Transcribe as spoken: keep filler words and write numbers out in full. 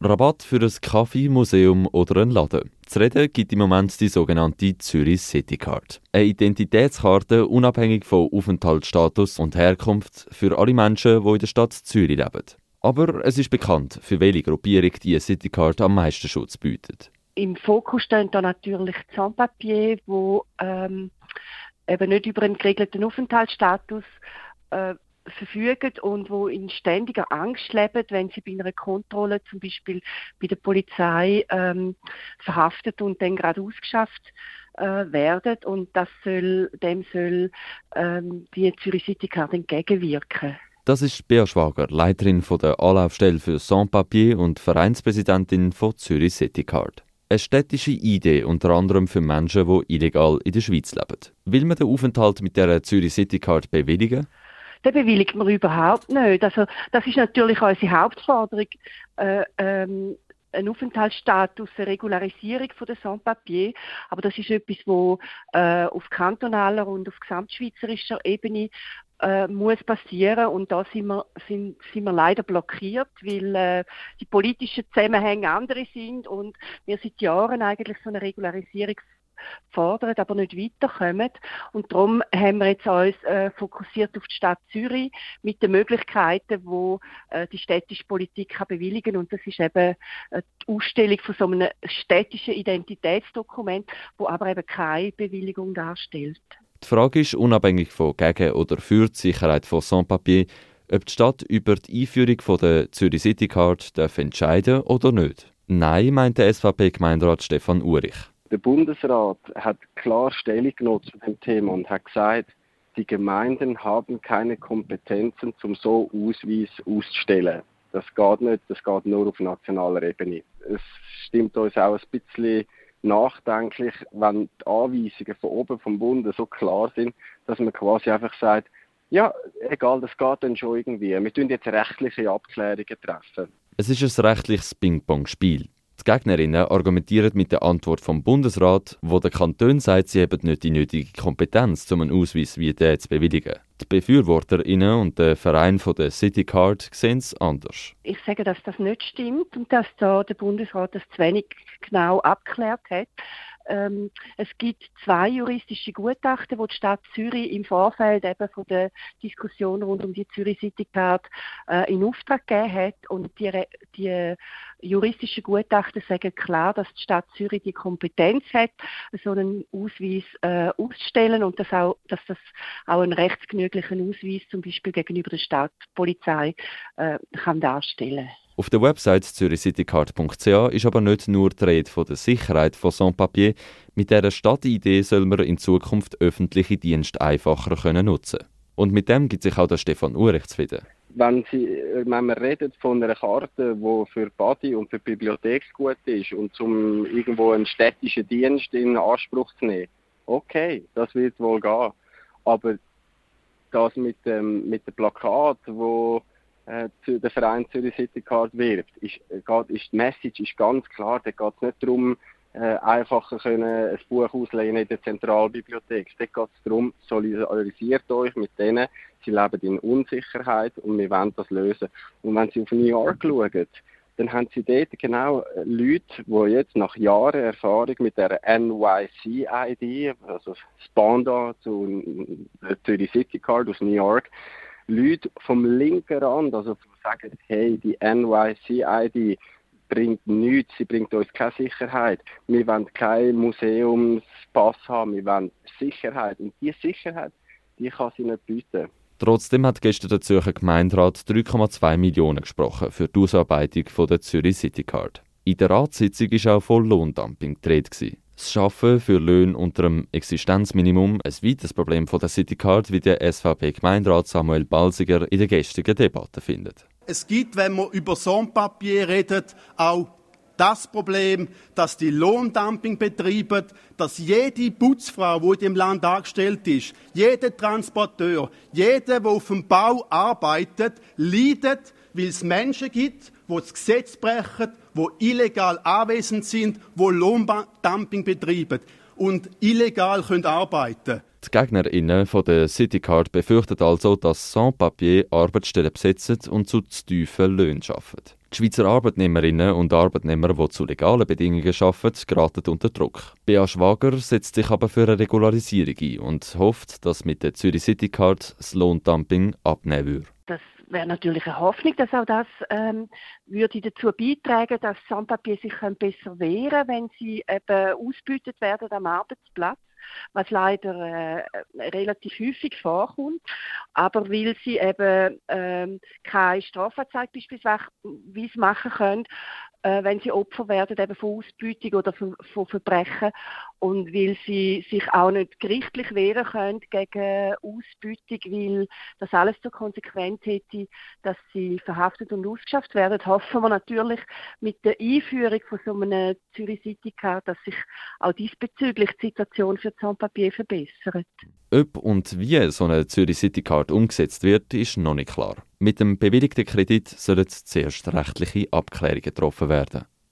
Rabatt für ein Kaffee, Museum oder einen Laden. Zu reden gibt im Moment die sogenannte Zürich City Card. Eine Identitätskarte unabhängig von Aufenthaltsstatus und Herkunft für alle Menschen, die in der Stadt Zürich leben. Aber es ist bekannt, für welche Gruppierung die City Card am meisten Schutz bietet. Im Fokus stehen da natürlich die Sans-Papiers, die ähm, eben nicht über einen geregelten Aufenthaltsstatus äh, verfügen und wo in ständiger Angst leben, wenn sie bei einer Kontrolle zum Beispiel bei der Polizei ähm, verhaftet und dann gerade ausgeschafft äh, werden. Und das soll, dem soll ähm, die Zürich City Card entgegenwirken. Das ist Bea Schwager, Leiterin von der Anlaufstelle für Sans-Papiers und Vereinspräsidentin von Zürich City Card. Eine städtische Idee unter anderem für Menschen, die illegal in der Schweiz leben. Will man den Aufenthalt mit der Zürich City Card bewilligen? Den bewilligt man überhaupt nicht. Also das ist natürlich unsere Hauptforderung, äh, ähm, ein Aufenthaltsstatus, eine Regularisierung von der Sans-Papiers. Aber das ist etwas, wo äh, auf kantonaler und auf gesamtschweizerischer Ebene äh, muss passieren. Und da sind wir, sind, sind wir leider blockiert, weil äh, die politischen Zusammenhänge andere sind und wir seit Jahren eigentlich so eine Regularisierung fordern, aber nicht weiterkommen. Und darum haben wir jetzt uns äh, fokussiert auf die Stadt Zürich mit den Möglichkeiten, die äh, die städtische Politik kann bewilligen kann. Und das ist eben äh, die Ausstellung von so einem städtischen Identitätsdokument, wo aber eben keine Bewilligung darstellt. Die Frage ist, unabhängig von gegen oder für die Sicherheit von Sans-Papiers, ob die Stadt über die Einführung von der Zürich City Card darf entscheiden oder nicht. Nein, meint der S V P-Gemeinderat Stefan Urich. Der Bundesrat hat klar Stellung genommen zu dem Thema und hat gesagt, die Gemeinden haben keine Kompetenzen, um so Ausweis auszustellen. Das geht nicht, das geht nur auf nationaler Ebene. Es stimmt uns auch ein bisschen nachdenklich, wenn die Anweisungen von oben vom Bund so klar sind, dass man quasi einfach sagt, ja, egal, das geht dann schon irgendwie. Wir tun jetzt rechtliche Abklärungen treffen. Es ist ein rechtliches Ping-Pong-Spiel. Die Gegnerinnen argumentieren mit der Antwort vom Bundesrat, wo der Kanton sagt, sie haben nicht die nötige Kompetenz, um einen Ausweis wie den zu bewilligen. Die BefürworterInnen und der Verein von der City Card sehen es anders. Ich sage, dass das nicht stimmt und dass da der Bundesrat das zu wenig genau abgeklärt hat. Ähm, es gibt zwei juristische Gutachten, die die Stadt Zürich im Vorfeld eben von der Diskussion rund um die Zürich City Card äh, in Auftrag gegeben hat. Und die, die juristischen Gutachten sagen klar, dass die Stadt Zürich die Kompetenz hat, so einen Ausweis äh, auszustellen und dass, auch, dass das auch einen rechtsgenüglichen Ausweis zum Beispiel gegenüber der Stadtpolizei äh, kann darstellen. Auf der Website zürich city card punkt c a ist aber nicht nur die Rede von der Sicherheit von Sans-Papiers. Mit dieser Stadtidee soll man in Zukunft öffentliche Dienste einfacher können nutzen. Und mit dem gibt sich auch der Stefan Urich zufrieden. Wenn, Sie, wenn man redet von einer Karte, die für Badi und für Bibliothek gut ist und um irgendwo einen städtischen Dienst in Anspruch zu nehmen, okay, das wird wohl gehen. Aber das mit dem, mit dem Plakat, wo der Verein Zürich City Card wirbt, ist, geht, ist die Message ist ganz klar. Da geht es nicht darum, äh, einfacher können ein Buch auslehnen in der Zentralbibliothek. Da geht es darum, solidarisiert euch mit denen, sie leben in Unsicherheit und wir wollen das lösen. Und wenn Sie auf New York schauen, dann haben Sie dort genau Leute, die jetzt nach Jahren Erfahrung mit der N Y C I D, also das Pendant zu der Zürich City Card aus New York, Leute vom linken Rand, also sagen, hey, die N Y C I D bringt nichts, sie bringt uns keine Sicherheit. Wir wollen keinen Museumspass haben, wir wollen Sicherheit. Und diese Sicherheit, die kann sie nicht bieten. Trotzdem hat gestern der Zürcher Gemeinderat drei Komma zwei Millionen gesprochen für die Ausarbeitung von der Zürich City Card. In der Ratssitzung war auch von Lohndumping die Rede. Das Arbeiten für Löhne unter dem Existenzminimum, ein weiteres Problem von der City Card, wie der S V P-Gemeinderat Samuel Balsiger in der gestrigen Debatte findet. Es gibt, wenn man über Sans-Papiers redet, auch das Problem, dass die Lohndumping betreiben, dass jede Putzfrau, die in dem Land angestellt ist, jeder Transporteur, jeder, der auf dem Bau arbeitet, leidet, weil es Menschen gibt, die das Gesetz brechen, die illegal anwesend sind, die Lohndumping betreiben und illegal können arbeiten. Die GegnerInnen von der City Card befürchten also, dass Sans-Papiers Arbeitsstellen besetzen und zu zu tiefen Löhnen arbeiten. Die Schweizer Arbeitnehmerinnen und Arbeitnehmer, die zu legalen Bedingungen arbeiten, geraten unter Druck. Bea Schwager setzt sich aber für eine Regularisierung ein und hofft, dass mit der Zürich City Card das Lohndumping abnehmen würde. Das wäre natürlich eine Hoffnung, dass auch das ähm, würde dazu beitragen, dass Sans-Papiers sich besser wehren können, wenn sie eben ausgebeutet werden am Arbeitsplatz, was leider äh, relativ häufig vorkommt. Aber weil sie eben ähm, keine Strafanzeige beispielsweise machen können, äh, wenn sie Opfer werden eben von Ausbeutung oder von, von Verbrechen, und weil sie sich auch nicht gerichtlich wehren können gegen Ausbeutung, weil das alles zur Konsequenz hätte, dass sie verhaftet und ausgeschafft werden, hoffen wir natürlich mit der Einführung von so einem Zürich City Card, dass sich auch diesbezüglich die Situation für die Sans-Papiers verbessert. Ob und wie so eine Zürich City Card umgesetzt wird, ist noch nicht klar. Mit dem bewilligten Kredit sollen zuerst rechtliche Abklärungen getroffen werden.